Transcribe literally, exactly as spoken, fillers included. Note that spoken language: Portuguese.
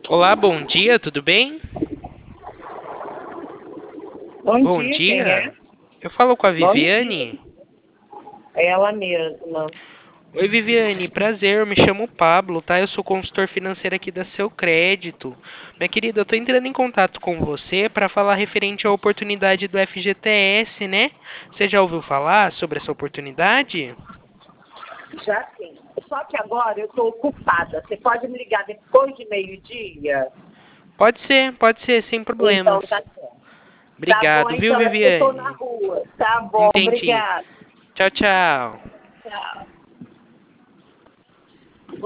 Olá, bom dia, tudo bem? Bom Bom dia, quem dia. é? Eu falo com a Bom dia. Viviane. É ela mesma. Oi, Viviane, prazer, eu me chamo Pablo, tá? Eu sou consultor financeiro aqui da Seu Crédito. Minha querida, eu tô entrando em contato com você para falar referente à oportunidade do F G T S, né? Você já ouviu falar sobre essa oportunidade? Já sim. Só que agora eu estou ocupada. Você pode me ligar depois de meio-dia? Pode ser, pode ser, sem Então problemas. tá certo. Tá bom, Obrigado, viu, então é porque eu estou na Viviane? rua. Tá bom, Entendi. obrigada. Tchau, tchau. Tchau.